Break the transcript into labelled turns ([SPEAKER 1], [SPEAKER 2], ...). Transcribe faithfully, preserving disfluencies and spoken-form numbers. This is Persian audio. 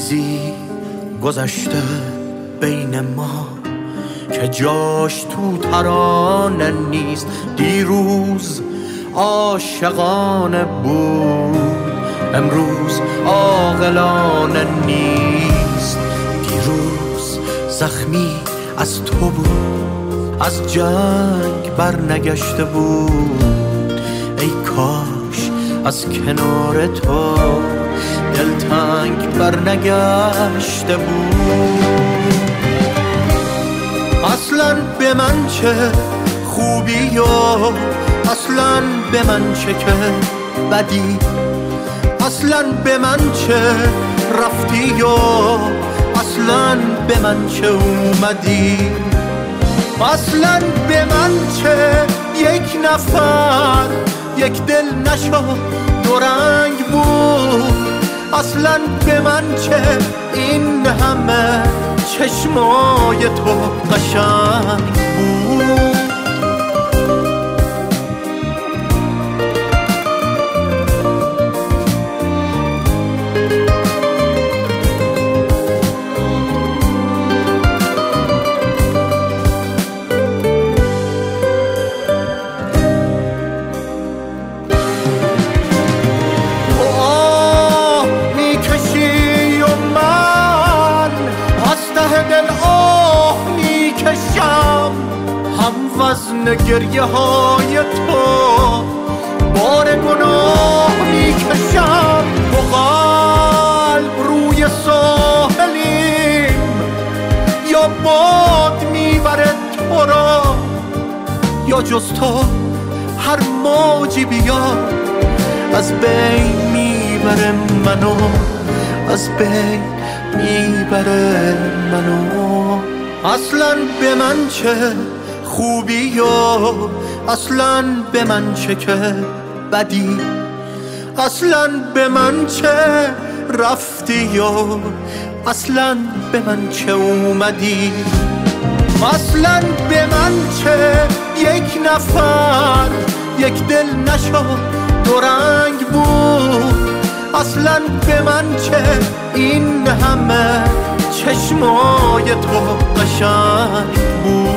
[SPEAKER 1] چیزی گذشته بین ما که جاش تو ترانه نیست. دیروز عاشقانه بود، امروز عاقلانه نیست. دیروز زخمی از تو بود، از جنگ برنگشته بود. ای کاش از کنار تو دلتنگ برنگشته بود. اصلاً به من چه خوبی و اصلاً به من چه که بدی، اصلاً به من چه رفتی و اصلاً به من چه اومدی. اصلاً به من چه یک نفر یک دل نشد دو رنگ بود. اصلاً به من چه این همه چشمای تو قشنگ بود. وزن گریه های تو بار گناه میکشم. و قلب روی ساحلیم یا باد میبره تو را، یا جز تو هر موجی بیاد از بین میبره منو، از بین میبره منو. اصلاً به من چه خوبی و اصلاً به من چه که بدی، اصلاً به من چه رفتی و اصلاً به من چه اومدی. اصلاً به من چه یک نفر یک دل نشد دو رنگ بود. اصلاً به من چه این همه چشمای تو قشنگ بود.